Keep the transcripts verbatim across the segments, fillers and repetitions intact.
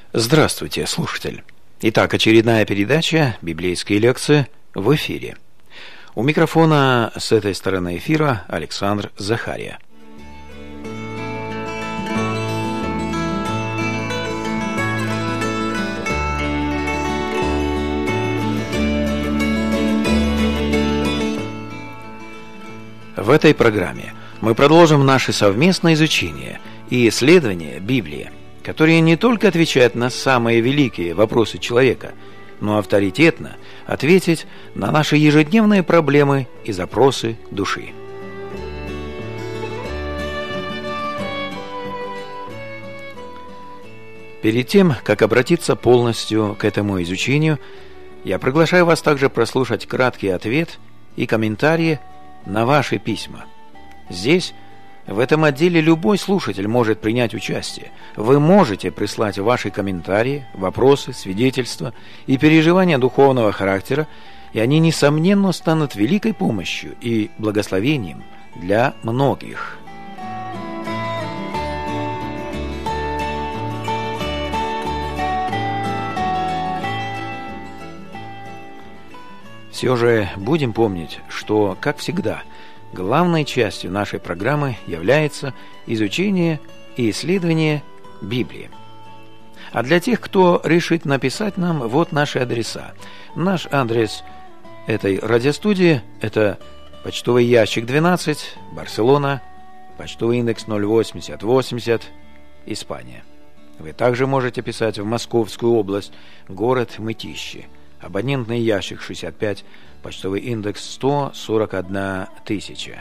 Здравствуйте, слушатель! Итак, очередная передача «Библейские лекции» в эфире. У микрофона с этой стороны эфира Александр Захария. В этой программе мы продолжим наше совместное изучение и исследование Библии, которые не только отвечают на самые великие вопросы человека, но авторитетно ответить на наши ежедневные проблемы и запросы души. Перед тем, как обратиться полностью к этому изучению, я приглашаю вас также прослушать краткий ответ и комментарии на ваши письма. Здесь, в этом отделе, любой слушатель может принять участие. Вы можете прислать ваши комментарии, вопросы, свидетельства и переживания духовного характера, и они, несомненно, станут великой помощью и благословением для многих. Все же будем помнить, что, как всегда, главной частью нашей программы является изучение и исследование Библии. А для тех, кто решит написать нам, вот наши адреса. Наш адрес этой радиостудии – это почтовый ящик двенадцать, Барселона, почтовый индекс ноль восемьдесят восемьдесят, Испания. Вы также можете писать в Московскую область, город Мытищи. Абонентный ящик шестьдесят пять, почтовый индекс сто сорок одна тысяча.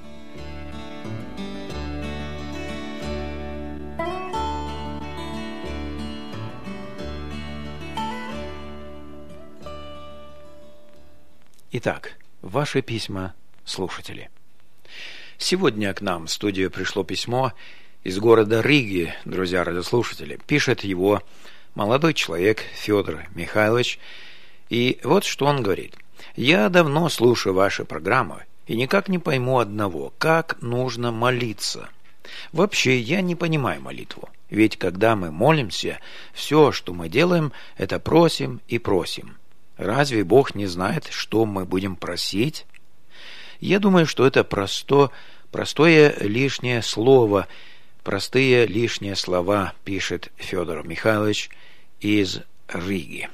Итак, ваши письма, слушатели. Сегодня к нам в студию пришло письмо из города Риги, друзья радиослушатели. Пишет его молодой человек Федор Михайлович. И вот что он говорит. «Я давно слушаю ваши программы и никак не пойму одного, как нужно молиться. Вообще, я не понимаю молитву. Ведь когда мы молимся, все, что мы делаем, это просим и просим. Разве Бог не знает, что мы будем просить? Я думаю, что это просто, простое лишнее слово, простые лишние слова», пишет Федор Михайлович из Риги.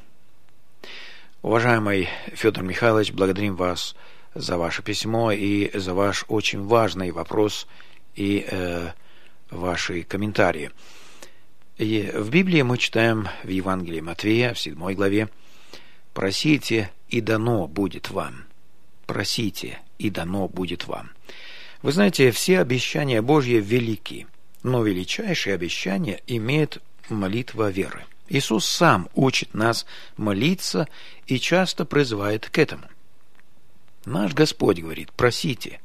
Уважаемый Федор Михайлович, благодарим вас за ваше письмо и за ваш очень важный вопрос и э, ваши комментарии. И в Библии мы читаем в Евангелии Матфея, в седьмой главе: «Просите, и дано будет вам». Просите, и дано будет вам. Вы знаете, все обещания Божьи велики, но величайшее обещание имеет молитва веры. Иисус сам учит нас молиться и часто призывает к этому. Наш Господь говорит: просите.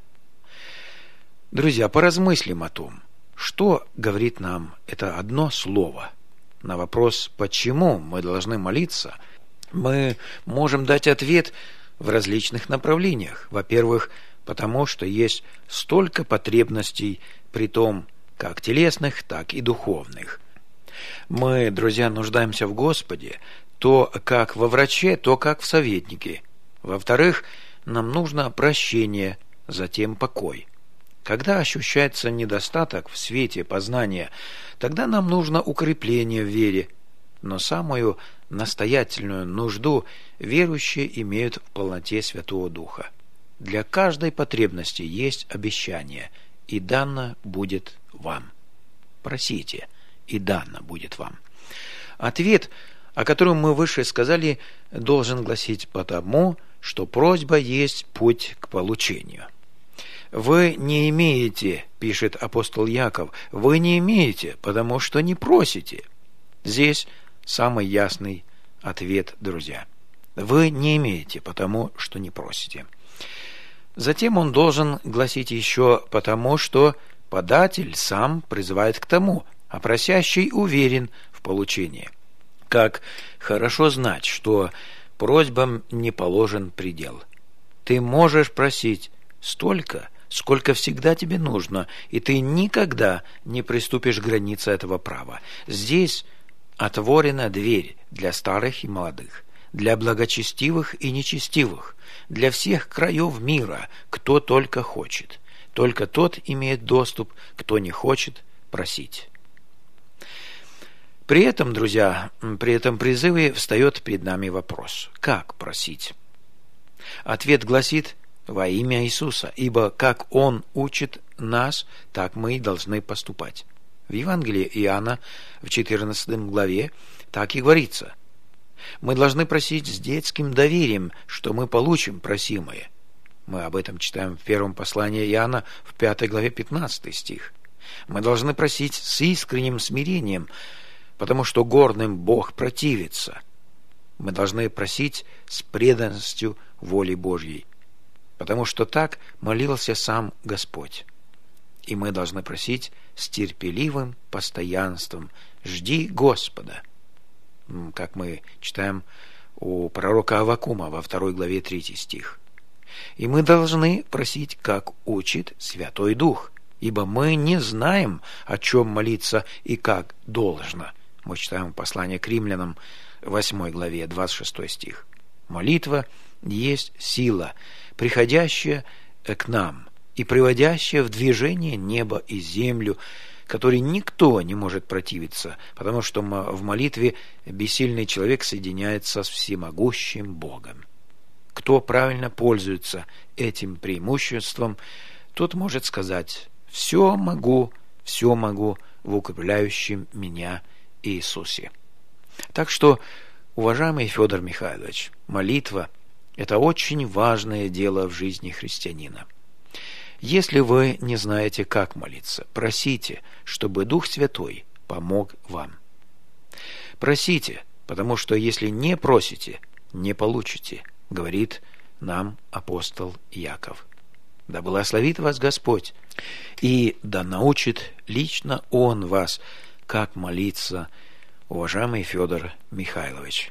Друзья, поразмыслим о том, что говорит нам это одно слово. На вопрос, почему мы должны молиться, мы можем дать ответ в различных направлениях. Во-первых, потому что есть столько потребностей, притом как телесных, так и духовных. Мы, друзья, нуждаемся в Господе, то как во враче, то как в советнике. Во-вторых, нам нужно прощение, затем покой. Когда ощущается недостаток в свете познания, тогда нам нужно укрепление в вере. Но самую настоятельную нужду верующие имеют в полноте Святого Духа. Для каждой потребности есть обещание: «И дано будет вам». Просите, и дано будет вам. Ответ, о котором мы выше сказали, должен гласить: потому, что просьба есть путь к получению. Вы не имеете, пишет апостол Яков, вы не имеете, потому что не просите. Здесь самый ясный ответ, друзья. Вы не имеете, потому что не просите. Затем он должен гласить еще: потому что податель сам призывает к тому, а просящий уверен в получении. Как хорошо знать, что просьбам не положен предел. Ты можешь просить столько, сколько всегда тебе нужно, и ты никогда не приступишь к границе этого права. Здесь Отворена дверь для старых и молодых, для благочестивых и нечестивых, для всех краев мира, кто только хочет. Только тот имеет доступ, кто не хочет просить. При этом, друзья, при этом призыве встает перед нами вопрос: как просить? Ответ гласит: во имя Иисуса, ибо как Он учит нас, так мы и должны поступать. В Евангелии Иоанна в четырнадцатой главе так и говорится: мы должны просить с детским доверием, что мы получим просимое. Мы об этом читаем в первом послании Иоанна в пятой главе пятнадцатый стих. Мы должны просить с искренним смирением, потому что гордым Бог противится. Мы должны просить с преданностью воле Божьей, потому что так молился сам Господь. И мы должны просить с терпеливым постоянством: «Жди Господа», как мы читаем у пророка Аввакума во второй главе третий стих. И мы должны просить, как учит Святой Дух, ибо мы не знаем, о чем молиться и как должно. Мы читаем послание к Римлянам в восьмой главе двадцать шестой стих. Молитва есть сила, приходящая к нам и приводящая в движение небо и землю, которой никто не может противиться, потому что в молитве бессильный человек соединяется с всемогущим Богом. Кто правильно пользуется этим преимуществом, тот может сказать: «Все могу, все могу в укрепляющем меня Иисусе». Так что, уважаемый Федор Михайлович, молитва – это очень важное дело в жизни христианина. Если вы не знаете, как молиться, просите, чтобы Дух Святой помог вам. Просите, потому что если не просите, не получите, говорит нам апостол Яков. Да благословит вас Господь, и да научит лично Он вас, как молиться, уважаемый Федор Михайлович.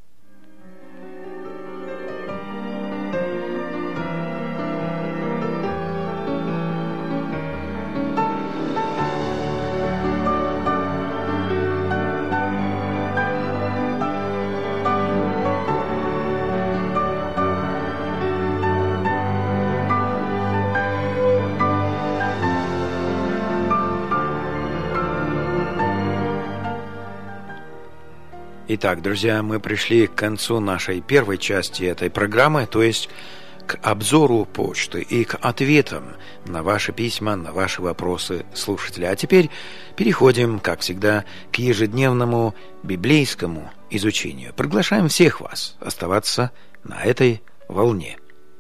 Итак, друзья, мы пришли к концу нашей первой части этой программы, то есть к обзору почты и к ответам на ваши письма, на ваши вопросы слушателя. А теперь переходим, как всегда, к ежедневному библейскому изучению. Приглашаем всех вас оставаться на этой волне.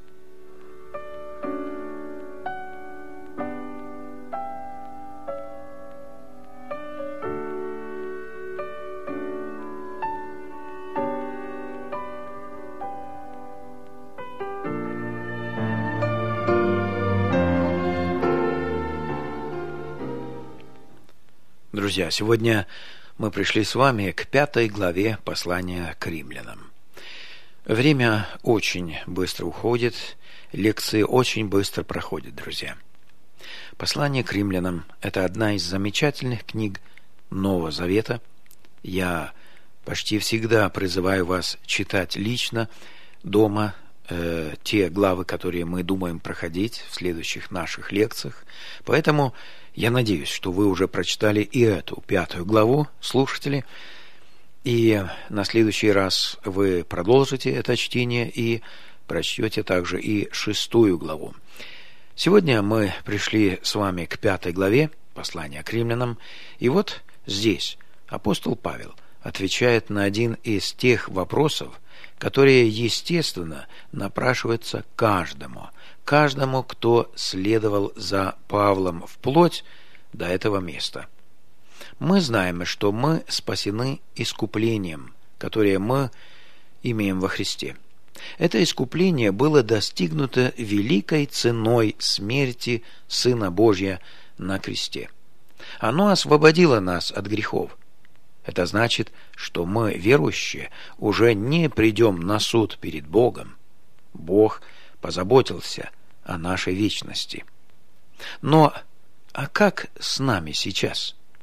Друзья, сегодня мы пришли с вами к пятой главе послания к римлянам. Время очень быстро уходит, лекции очень быстро проходят, друзья. Послание к римлянам – это одна из замечательных книг Нового Завета. Я почти всегда призываю вас читать лично дома э, те главы, которые мы думаем проходить в следующих наших лекциях. Поэтому я надеюсь, что вы уже прочитали и эту пятую главу, слушатели, и на следующий раз вы продолжите это чтение и прочтете также и шестую главу. Сегодня мы пришли с вами к пятой главе послания к римлянам, и вот здесь апостол Павел отвечает на один из тех вопросов, которые, естественно, напрашиваются каждому, каждому, кто следовал за Павлом вплоть до этого места. Мы знаем, что мы спасены искуплением, которое мы имеем во Христе. Это искупление было достигнуто великой ценой смерти Сына Божия на кресте. Оно освободило нас от грехов. Это значит, что мы, верующие, уже не придем на суд перед Богом. Бог позаботился о нашей вечности. Но а как с нами сейчас?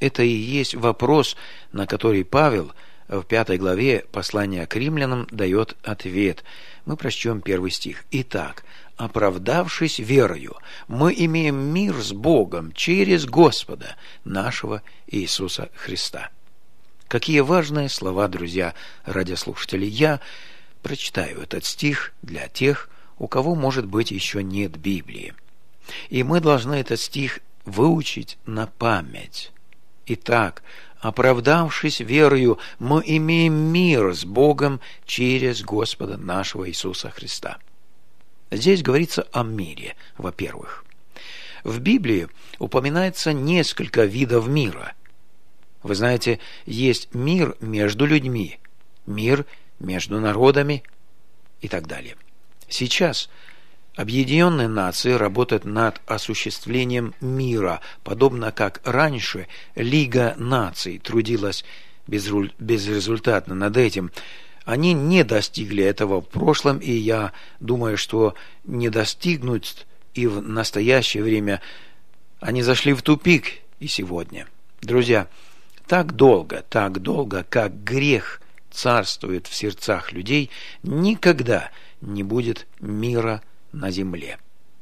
Это и есть вопрос, на который Павел в пятой главе послания к римлянам дает ответ. Мы прочтем первый стих. «Итак, оправдавшись верою, мы имеем мир с Богом через Господа нашего Иисуса Христа». Какие важные слова, друзья, радиослушатели. Я прочитаю этот стих для тех, у кого, может быть, еще нет Библии. И мы должны этот стих выучить на память. Итак, оправдавшись верою, мы имеем мир с Богом через Господа нашего Иисуса Христа. Здесь говорится о мире, во-первых. В Библии упоминается несколько видов мира. Вы знаете, есть мир между людьми, мир между народами и так далее. Сейчас Объединенные Нации работают над осуществлением мира, подобно как раньше Лига Наций трудилась безрезультатно над этим. Они не достигли этого в прошлом, и я думаю, что не достигнут и в настоящее время. Они зашли в тупик и сегодня. Друзья, так долго, так долго, как грех царствует в сердцах людей, никогда не будет мира на земле.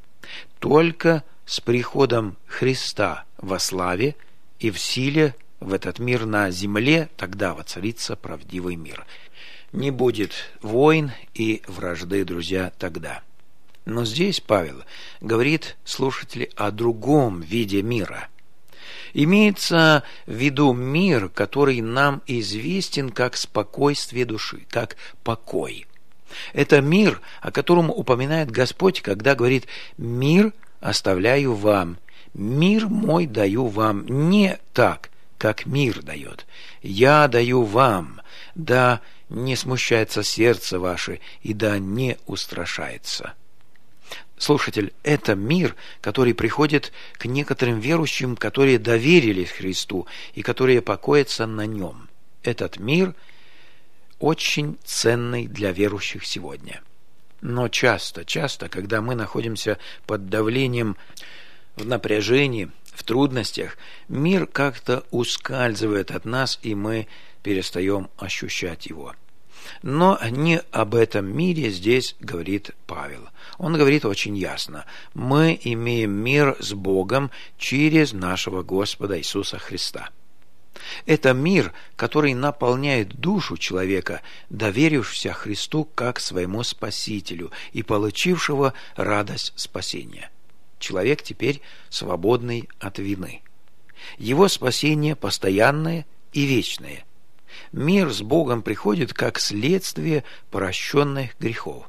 Только с приходом Христа во славе и в силе в этот мир на земле тогда воцарится правдивый мир. Не будет войн и вражды, друзья, тогда. Но здесь Павел говорит, слушатели, о другом виде мира. Имеется в виду мир, который нам известен как спокойствие души, как покой. Это мир, о котором упоминает Господь, когда говорит: «Мир оставляю вам, мир мой даю вам, не так, как мир дает. Я даю вам, да не смущается сердце ваше, и да не устрашается». Слушатель, это мир, который приходит к некоторым верующим, которые доверились Христу и которые покоятся на Нем. Этот мир очень ценный для верующих сегодня. Но часто, часто, когда мы находимся под давлением, в напряжении, в трудностях, мир как-то ускальзывает от нас, и мы перестаем ощущать его. Но не об этом мире здесь говорит Павел. Он говорит очень ясно: мы имеем мир с Богом через нашего Господа Иисуса Христа. Это мир, который наполняет душу человека, доверившегося Христу как своему Спасителю и получившего радость спасения. Человек теперь свободный от вины. Его спасение постоянное и вечное. Мир с Богом приходит как следствие прощенных грехов.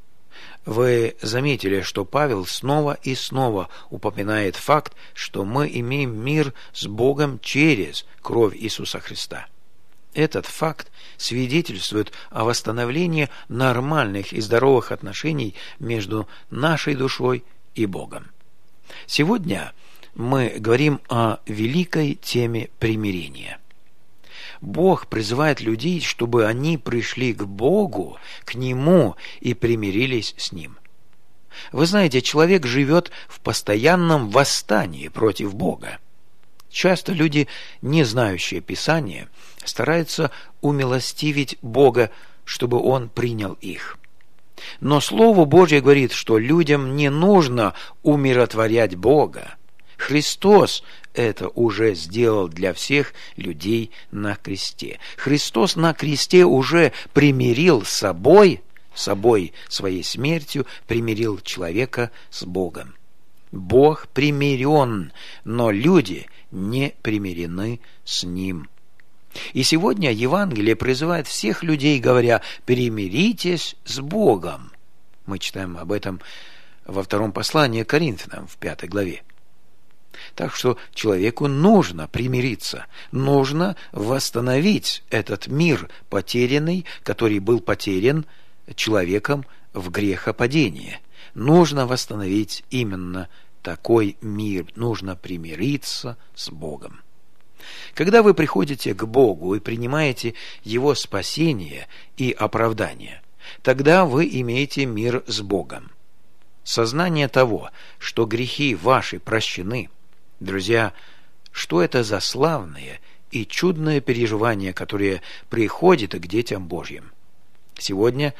Вы заметили, что Павел снова и снова упоминает факт, что мы имеем мир с Богом через кровь Иисуса Христа. Этот факт свидетельствует о восстановлении нормальных и здоровых отношений между нашей душой и Богом. Сегодня мы говорим о великой теме примирения. Бог призывает людей, чтобы они пришли к Богу, к Нему и примирились с Ним. Вы знаете, человек живет в постоянном восстании против Бога. Часто люди, не знающие Писания, стараются умилостивить Бога, чтобы Он принял их. Но Слово Божье говорит, что людям не нужно умиротворять Бога. Христос это уже сделал для всех людей на кресте. Христос на кресте уже примирил с собой, собой своей смертью, примирил человека с Богом. Бог примирен, но люди не примирены с Ним. И сегодня Евангелие призывает всех людей, говоря: «Примиритесь с Богом». Мы читаем об этом во втором послании к Коринфянам в пятой главе. Так что человеку нужно примириться, нужно восстановить этот мир потерянный, который был потерян человеком в грехопадении. Нужно восстановить именно такой мир, нужно примириться с Богом. Когда вы приходите к Богу и принимаете Его спасение и оправдание, тогда вы имеете мир с Богом. Сознание того, что грехи ваши прощены, друзья, что это за славное и чудное переживание, которое приходит к детям Божьим. Сегодня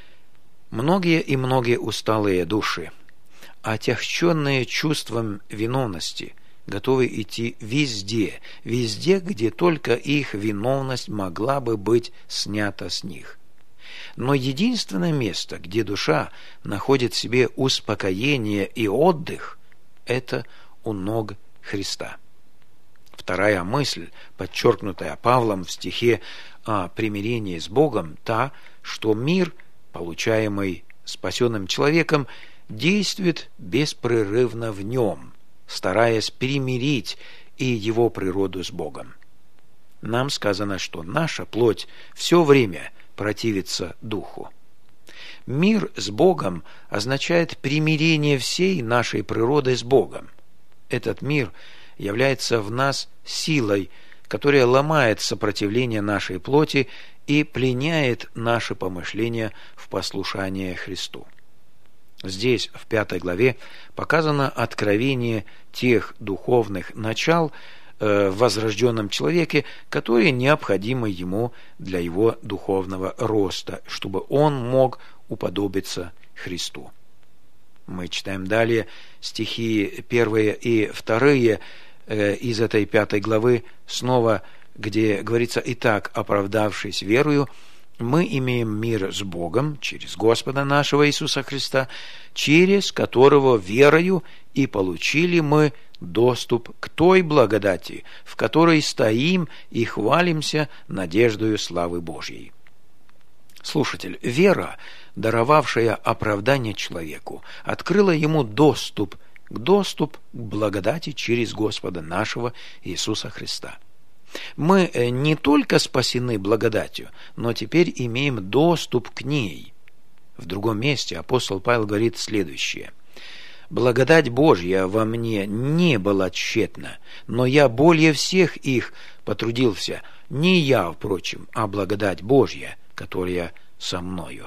многие и многие усталые души, отягченные чувством виновности, готовы идти везде, везде, где только их виновность могла бы быть снята с них. Но единственное место, где душа находит в себе успокоение и отдых, это у ног Христа. Вторая мысль, подчеркнутая Павлом в стихе о примирении с Богом, та, что мир, получаемый спасенным человеком, действует беспрерывно в нем, стараясь примирить и его природу с Богом. Нам сказано, что наша плоть все время противится духу. Мир с Богом означает примирение всей нашей природы с Богом. Этот мир является в нас силой, которая ломает сопротивление нашей плоти и пленяет наши помышления в послушание Христу. Здесь, в пятой главе, показано откровение тех духовных начал э, в возрожденном человеке, которые необходимы ему для его духовного роста, чтобы он мог уподобиться Христу. Мы читаем далее стихи первые и вторые э, из этой пятой главы, снова, где говорится: «Итак, оправдавшись верою, мы имеем мир с Богом через Господа нашего Иисуса Христа, через которого верою и получили мы доступ к той благодати, в которой стоим и хвалимся надеждою славы Божьей». Слушатель, вера, даровавшая оправдание человеку, открыла ему доступ к доступ к благодати через Господа нашего Иисуса Христа. Мы не только спасены благодатью, но теперь имеем доступ к ней. В другом месте апостол Павел говорит следующее: «Благодать Божья во мне не была тщетна, но я более всех их потрудился, не я, впрочем, а благодать Божья, которая со мною».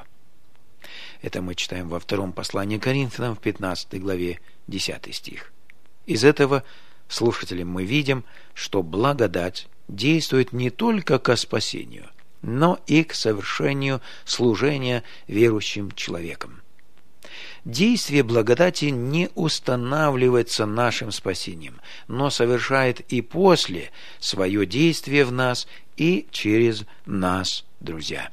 Это мы читаем во втором послании к Коринфянам в пятнадцатой главе, десятый стих. Из этого, слушатели, мы видим, что благодать действует не только ко спасению, но и к совершению служения верующим человеком. Действие благодати не устанавливается нашим спасением, но совершает и после свое действие в нас и через нас, друзья.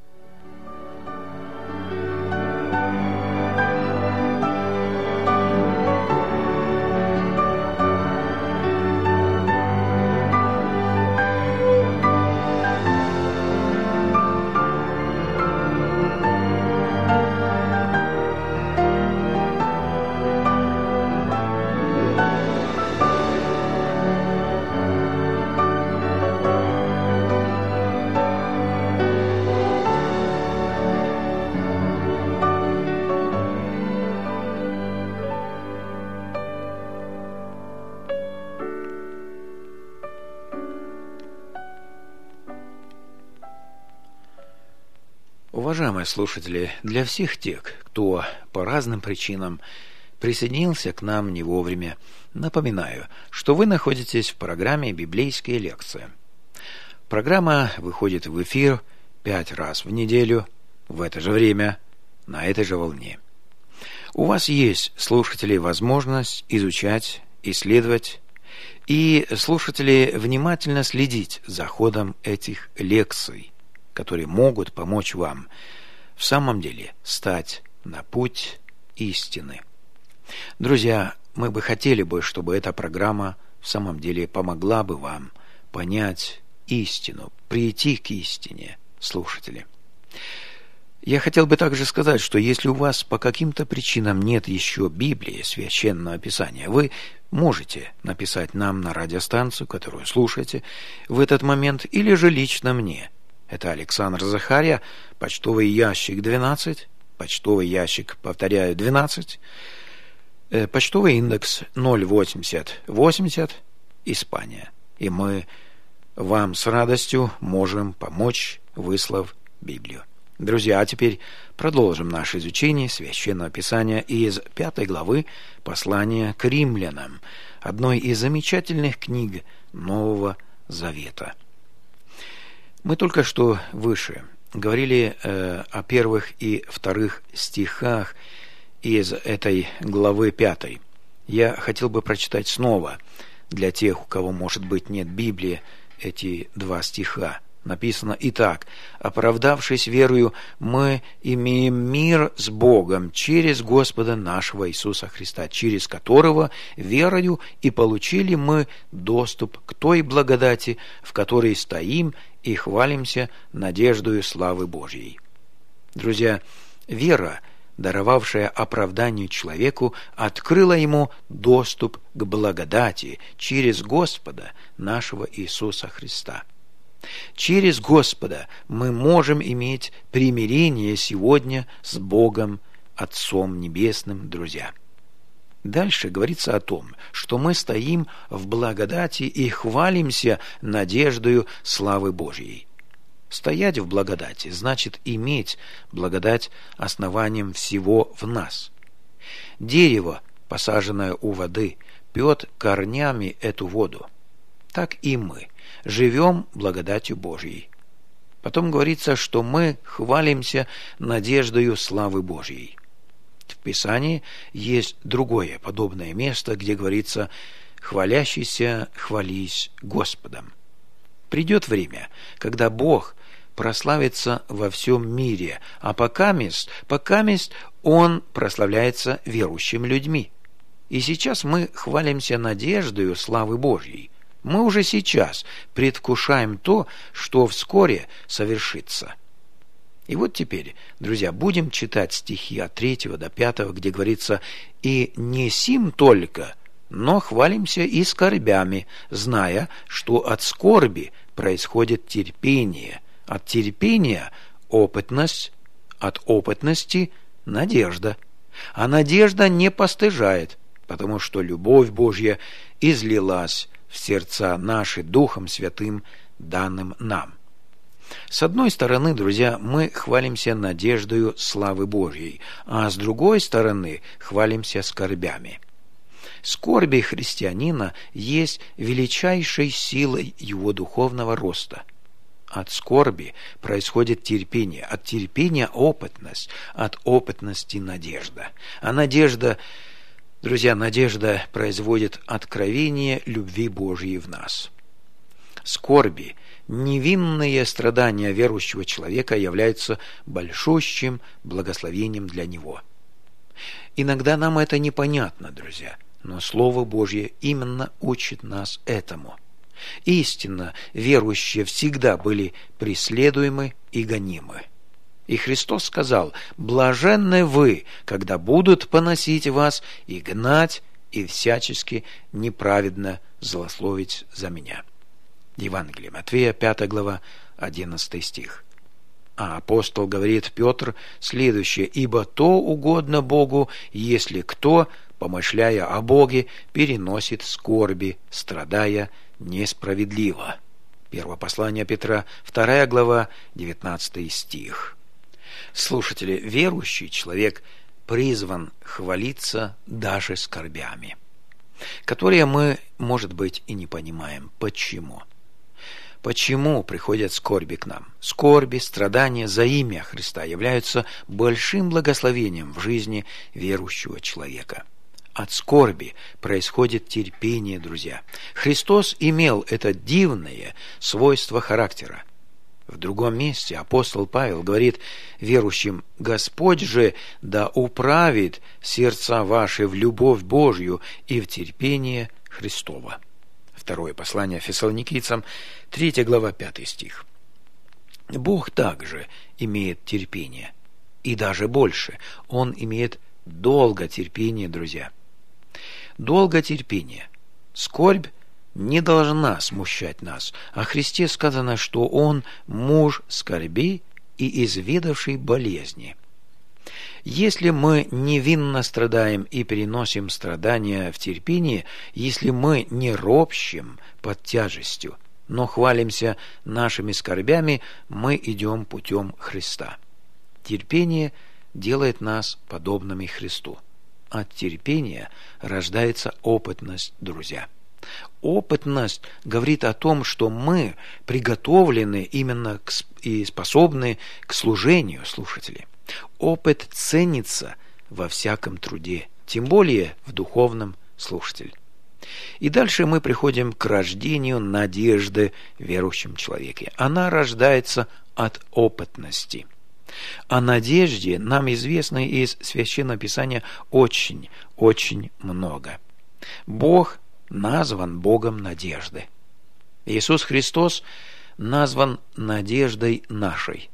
Уважаемые слушатели, для всех тех, кто по разным причинам присоединился к нам не вовремя, напоминаю, что вы находитесь в программе «Библейские лекции». Программа выходит в эфир пять раз в неделю, в это же время, на этой же волне. У вас есть, слушатели, возможность изучать, исследовать и, слушатели, внимательно следить за ходом этих лекций, которые могут помочь вам в самом деле стать на путь истины. Друзья, мы бы хотели бы, чтобы эта программа в самом деле помогла бы вам понять истину, прийти к истине, слушатели. Я хотел бы также сказать, что если у вас по каким-то причинам нет еще Библии, Священного Писания, вы можете написать нам на радиостанцию, которую слушаете в этот момент, или же лично мне. Это Александр Захария, почтовый ящик двенадцать, почтовый ящик, повторяю, двенадцать, э, почтовый индекс ноль восемьдесят восемьдесят, Испания. И мы вам с радостью можем помочь, выслав Библию. Друзья, а теперь продолжим наше изучение Священного Писания из пятой главы послания к римлянам. одной из замечательных книг Нового Завета. Мы только что выше говорили э, о первых и вторых стихах из этой главы пятой. Я хотел бы прочитать снова для тех, у кого, может быть, нет Библии, эти два стиха. Написано: «Итак, оправдавшись верою, мы имеем мир с Богом через Господа нашего Иисуса Христа, через которого верою и получили мы доступ к той благодати, в которой стоим и хвалимся надеждою славы Божьей». Друзья, вера, даровавшая оправданию человеку, открыла ему доступ к благодати через Господа нашего Иисуса Христа. Через Господа мы можем иметь примирение сегодня с Богом, Отцом Небесным, друзья. Дальше говорится о том, что мы стоим в благодати и хвалимся надеждою славы Божьей. Стоять в благодати значит иметь благодать основанием всего в нас. Дерево, посаженное у воды, пьет корнями эту воду. Так и мы живем благодатью Божьей. Потом говорится, что мы хвалимся надеждою славы Божьей. В Писании есть другое подобное место, где говорится: «Хвалящийся, хвались Господом». Придет время, когда Бог прославится во всем мире, а покамест, покамест Он прославляется верующими людьми. И сейчас мы хвалимся надеждою славы Божьей. Мы уже сейчас предвкушаем то, что вскоре совершится. И вот теперь, друзья, будем читать стихи от третьего до пятого, где говорится: «И не сим только, но хвалимся и скорбями, зная, что от скорби происходит терпение, от терпения – опытность, от опытности – надежда. А надежда не постыжает, потому что любовь Божья излилась в сердца наши Духом Святым, данным нам». С одной стороны, друзья, мы хвалимся надеждою славы Божьей, а с другой стороны хвалимся скорбями. Скорби христианина есть величайшей силой его духовного роста. От скорби происходит терпение, от терпения опытность, от опытности надежда. А надежда, друзья, надежда производит откровение любви Божьей в нас. Скорби, невинные страдания верующего человека являются большущим благословением для него. Иногда нам это непонятно, друзья, но Слово Божье именно учит нас этому. Истинно верующие всегда были преследуемы и гонимы. И Христос сказал: «Блаженны вы, когда будут поносить вас и гнать, и всячески неправедно злословить за меня». Евангелие Матфея, пятая глава, одиннадцатый стих. А апостол говорит, Петр, следующее: «Ибо то угодно Богу, если кто, помышляя о Боге, переносит скорби, страдая несправедливо». Первое послание Петра, вторая глава, девятнадцатый стих. Слушатели, верующий человек призван хвалиться даже скорбями, которые мы, может быть, и не понимаем. Почему? Почему приходят скорби к нам? Скорби, страдания за имя Христа являются большим благословением в жизни верующего человека. От скорби происходит терпение, друзья. Христос имел это дивное свойство характера. В другом месте апостол Павел говорит верующим: «Господь же да управит сердца ваши в любовь Божью и в терпение Христово». Второе послание Фессалоникийцам, третья глава, пятый стих. Бог также имеет терпение, и даже больше. Он имеет долготерпение, друзья. Долготерпение. Скорбь не должна смущать нас. О Христе сказано, что Он муж скорби и изведавший болезни. Если мы невинно страдаем и переносим страдания в терпении, если мы не ропщем под тяжестью, но хвалимся нашими скорбями, мы идем путем Христа. Терпение делает нас подобными Христу. от терпения рождается опытность, друзья. Опытность говорит о том, что мы приготовлены именно к, и способны к служению, слушатели. Опыт ценится во всяком труде, тем более в духовном, слушатель. И дальше мы приходим к рождению надежды в верующем человеке. Она рождается от опытности. О надежде нам известно из Священного Писания очень, очень много. Бог назван Богом надежды. Иисус Христос назван надеждой нашей.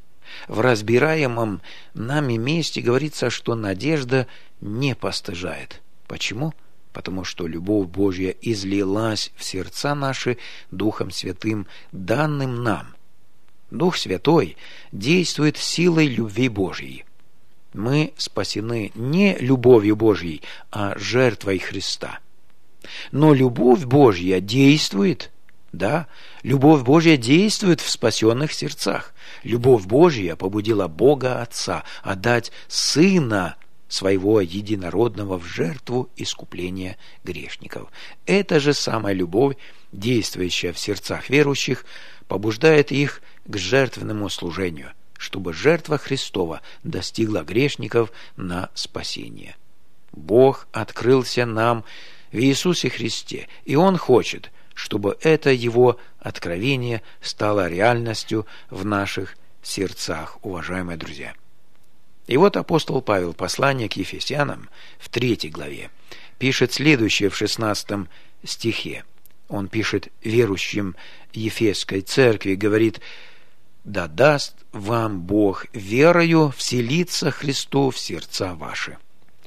В разбираемом нами месте говорится, что надежда не постыжает. Почему? Потому что любовь Божья излилась в сердца наши Духом Святым, данным нам. Дух Святой действует силой любви Божьей. Мы спасены не любовью Божьей, а жертвой Христа. Но любовь Божья действует, да, любовь Божья действует в спасенных сердцах. Любовь Божья побудила Бога Отца отдать Сына Своего Единородного в жертву искупления грешников. Эта же самая любовь, действующая в сердцах верующих, побуждает их к жертвенному служению, чтобы жертва Христова достигла грешников на спасение. Бог открылся нам в Иисусе Христе, и Он хочет, чтобы это Его откровение стало реальностью в наших сердцах, уважаемые друзья. И вот апостол Павел, послание к Ефесянам в третьей главе, пишет следующее в шестнадцатом стихе. Он пишет верующим Ефесской церкви, говорит: «Да даст вам Бог верою вселиться Христу в сердца ваши».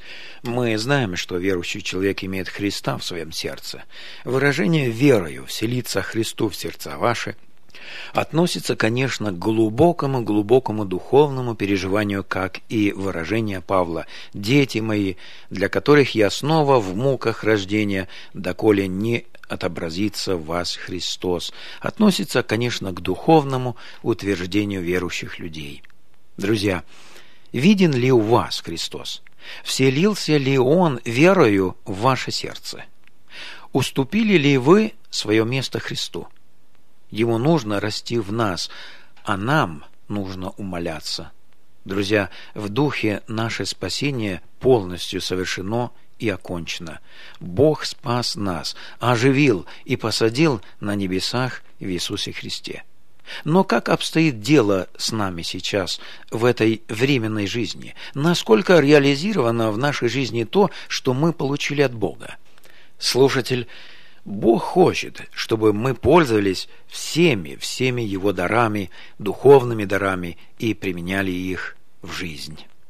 Мы знаем, что верующий человек имеет Христа в своем сердце. Выражение «верою вселиться Христу в сердца ваши» относится, конечно, к глубокому-глубокому духовному переживанию, как и выражение Павла: «Дети мои, для которых я снова в муках рождения, доколе не отобразится в вас Христос», относится, конечно, к духовному утверждению верующих людей. Друзья, виден ли у вас Христос? Вселился ли Он верою в ваше сердце? Уступили ли вы свое место Христу? Ему нужно расти в нас, а нам нужно умоляться. Друзья, в духе наше спасение полностью совершено и окончено. Бог спас нас, оживил и посадил на небесах в Иисусе Христе. Но как обстоит дело с нами сейчас, в этой временной жизни? Насколько реализировано в нашей жизни то, что мы получили от Бога? Слушатель, Бог хочет, чтобы мы пользовались всеми, всеми Его дарами, духовными дарами и применяли их в жизнь.